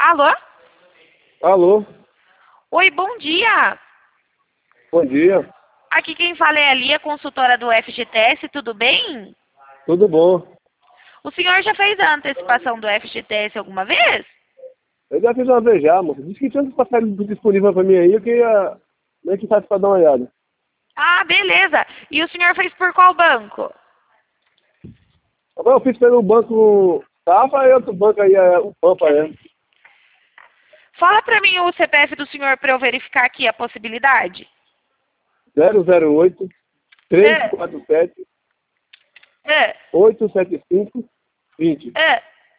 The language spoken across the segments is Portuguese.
Alô? Alô, Oi, bom dia. bom dia, Aqui quem fala é a Lia, consultora do FGTS, tudo bem? tudo bom? O senhor já fez a antecipação do FGTS alguma vez? Eu já fiz uma vez já, moço. Disse que tinha uns passagens disponíveis para mim aí, eu queria meio que faço para dar uma olhada. Ah, beleza. E o senhor fez por qual banco? Agora eu fiz pelo banco Safra e outro banco aí, o Pampa, né? Fala pra mim o CPF do senhor para eu verificar aqui a possibilidade. 008 É, 347 é, 875 20. é.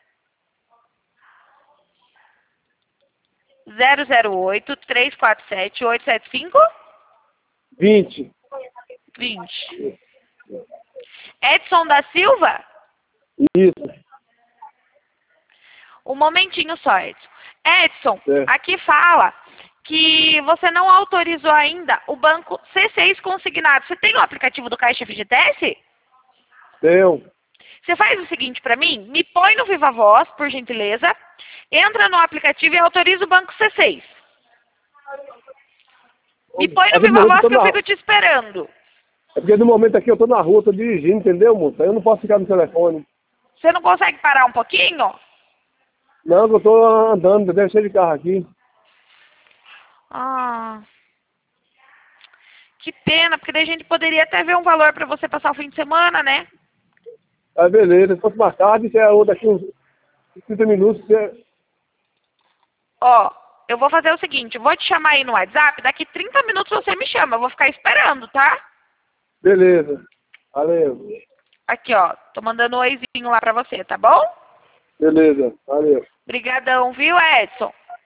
008-347-875-20. 20. Edson da Silva? Isso. Um momentinho só, Edson. Edson, É. aqui fala que você não autorizou ainda o banco C6 consignado. Você tem o aplicativo do Caixa FGTS? Tenho. Você faz o seguinte para mim, me põe no Viva Voz, por gentileza, entra no aplicativo e autoriza o banco C6. Me põe no É porque no Viva momento eu Voz tô que eu na... fico te esperando. É porque no momento aqui eu tô na rua, tô dirigindo, entendeu, moço? Aí eu não posso ficar no telefone. Você não consegue parar um pouquinho? Não, eu tô andando, deve ser de carro aqui. Ah, que pena, porque daí a gente poderia até ver um valor para você passar o fim de semana, né? Aí beleza, se fosse mais tarde, se é ou daqui uns 30 minutos, você... Ó, eu vou fazer o seguinte, eu vou te chamar aí no WhatsApp, daqui 30 minutos você me chama, eu vou ficar esperando, tá? Beleza. Valeu. Aqui, ó, tô mandando um oizinho lá pra você, tá bom? Beleza. Valeu. Obrigadão, viu, Edson?